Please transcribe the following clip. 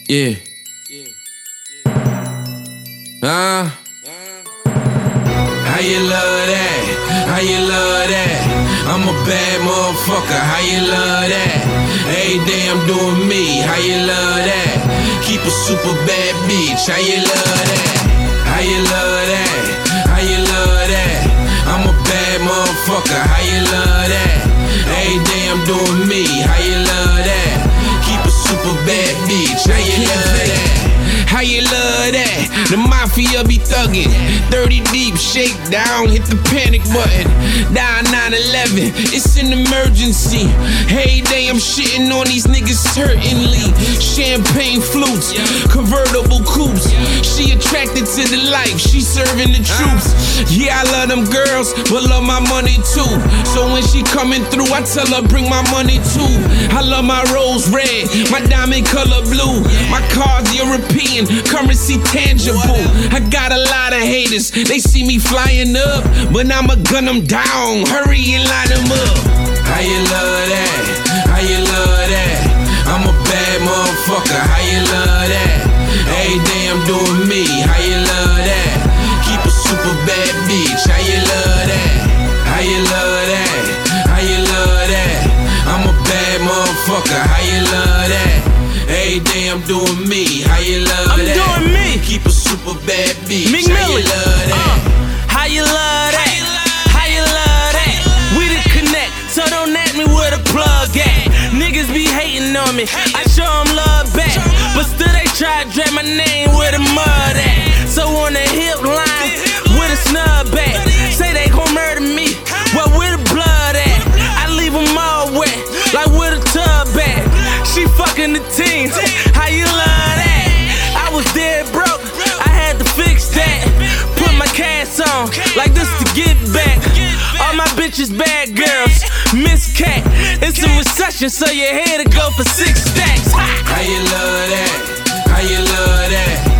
Yeah. How you love that? How you love that? I'm a bad motherfucker. How you love that? Every day I'm doing me. How you love that? Keep a super bad bitch. How you love that? How you love that? How you love that? I'm a bad motherfucker. How you love that? Every day I'm doing me. How you love that? Keep a super bad bitch. How you love that? How you love that? The mafia be thuggin'. 30 deep, shake down, hit the panic button. Dial 911, it's an emergency. Hey day, I'm shitting on these niggas certainly. Champagne flutes, convertible coupes. She attracted to the life, she serving the troops. Yeah, I love them girls, but love my money too. So when she coming through, I tell her bring my money too. I love my rose red, my diamond color blue. My car's European, currency tangible. I got a lot of haters, they see me flying up, but I'ma gun them down, hurry and line them up. How you love that? How you love that? I'm a bad motherfucker, how you love that? Every day I'm doing me, how you love that? Keep a super bad bitch, how you love that? How you love that? How you love that? I'm a bad motherfucker, how you love that? Every day I'm doing me, how you love that? I'm doing me. Keep a super bad bitch, Meek how you Millie. love that? How you love that? How you love that? We the connect, so don't ask me where the plug at. Niggas be hating on me, I show them love back, but still they try to drag my name where the mud at. So on the hip line, with a snub back, say they gon' murder me, well where the blood at? I leave them all wet, like where the tub at? She fucking the team, how you love that? I was dead broke, I had to fix that. Put my cast on, like this to get back. All my bitches bad girls, Miss Cat. It's a recession, so your head to go for 6 stacks. How you love that? How you love that?